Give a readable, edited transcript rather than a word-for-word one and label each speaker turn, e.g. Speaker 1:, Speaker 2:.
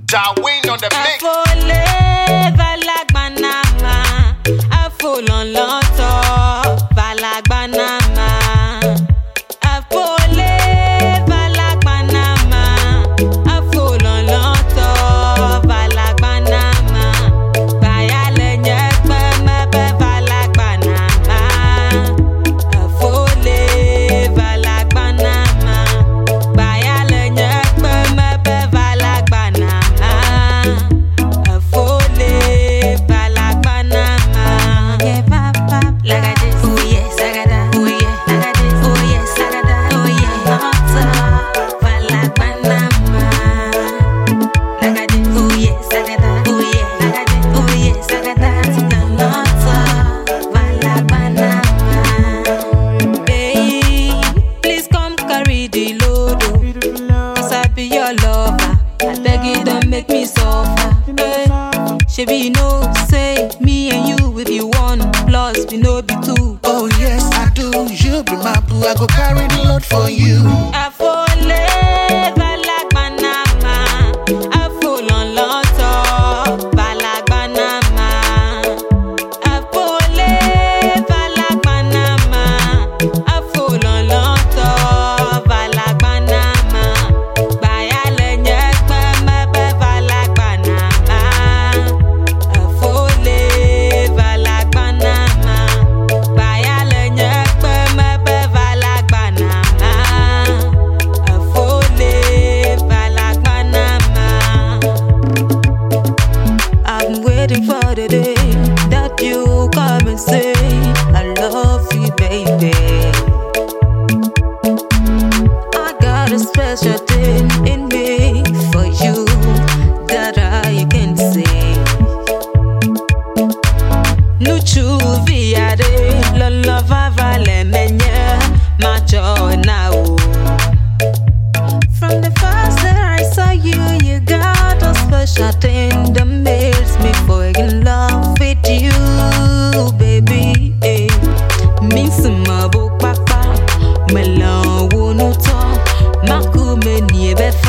Speaker 1: Darwin on the mix.
Speaker 2: Afole valagbanama, afolonloto valagbanama. Afole valagbanama, afolonloto valagbanama. Bayale nyekpe mebe valagbanama. Afole valagbanama, bayale nyekpe mebe valagbanama. Afole valagbanama. Yeah, papa, like I did. Oh yes, I got that. Oh yeah, I got this. Oh yes, I got that. Oh yeah, valagbanama. Like I did. Oh yes, I got that. Oh yeah, I got this. Oh yes, I got that. Valagbanama. Hey, please come carry the load, oh. 'Cause I be your lover. I beg you, don't make me suffer. Hey, shebi you know, say me and you if you want, plus we no be two.
Speaker 3: Oh yes, I do. You be my boo. I go carry the load for you.
Speaker 2: Afole valagbanama, afolonloto valagbanama. Afole valagbanama, afolonloto valagbanama. Bayale nyekpe mebe valagbanama. Afole valagbanama, bayale nyekpe mebe valagbanama. Afole valagbanama. I've been waiting for the day that you come and say I love you, baby. I got a special thing in me for you that I can say. Nuchu viade, love vale menye, my joy now. From the first that I saw you, you got a special thing that makes me fall in love with you, baby. Eh. Minsuma bo papa, melan wonuto, makume niebe